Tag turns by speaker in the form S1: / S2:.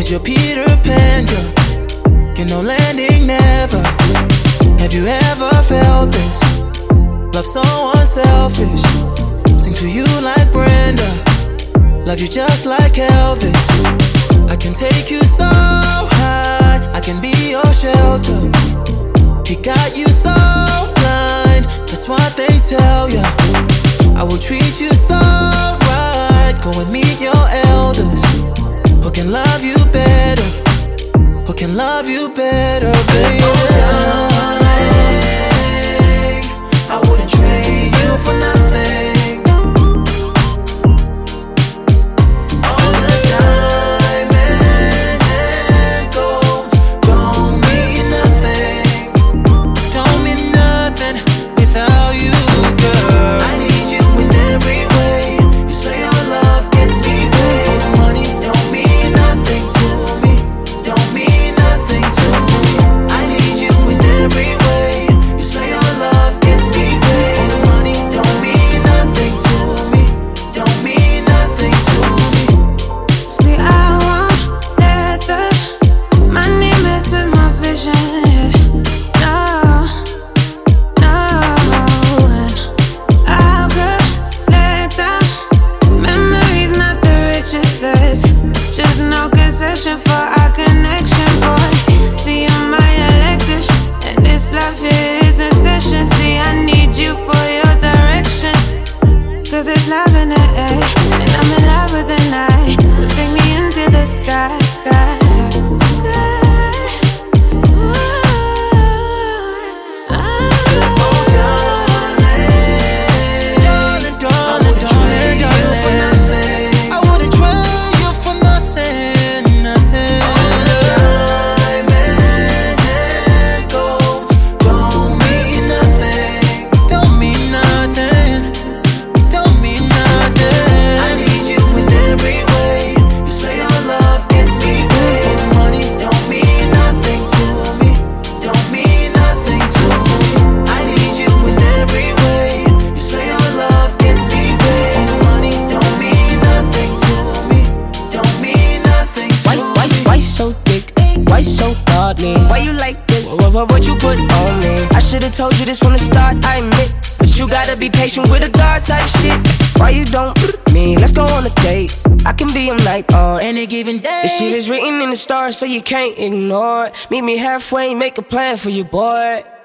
S1: Cause you're Peter Pan, girl. Get no landing, never. Have you ever felt this? Love someone selfish. Sing to you like Brenda. Love you just like Elvis. I can take you so high, I can be your shelter. He got you so blind, that's what they tell ya. I will treat you so right. Go and meet your elders. Who can love you better? Who can love you better, baby? Oh, darling, I wouldn't trade you for nothing. All the diamonds and gold don't mean nothing. Don't mean nothing without you, girl. I need you in every way. You say your love gets me paid. All the money don't mean nothing to me. Don't mean nothing to me. I need you in every way. You say your love gets me paid. All the money don't mean nothing to me. Don't mean nothing to me.
S2: See, I won't let the money mess with my vision, yeah. No, no. And I'll collect the memories, not the richest. There's just no concession for our connection, boy. See, you're my elected, and this life is in session. See, I need you for your direction. Cause there's love in the air, and I'm in love with the night. So take me into the sky, sky, sky. Ooh,
S1: Oh, darling, darling, darling, darling, I wouldn't trade you for nothing, nothing. All the diamonds and gold don't mean nothing. Don't mean nothing. Don't mean nothing. I need you in every way. You say your love gets me paid. All the money don't mean nothing to me. Don't mean nothing to me. I need you in every way. You say your love gets me paid. All the money don't mean nothing to me. Don't mean nothing to me.
S3: Why so thick? Why so godly? Why you like this? What you put on me? I should've told you this from the start, I admit. But you gotta be patient with a God type shit. Why you don't me? Let's go on a date. I can be a night on
S1: Any given day.
S3: this shit is written in the stars, so you can't ignore it. Meet me halfway, make a plan for you, boy.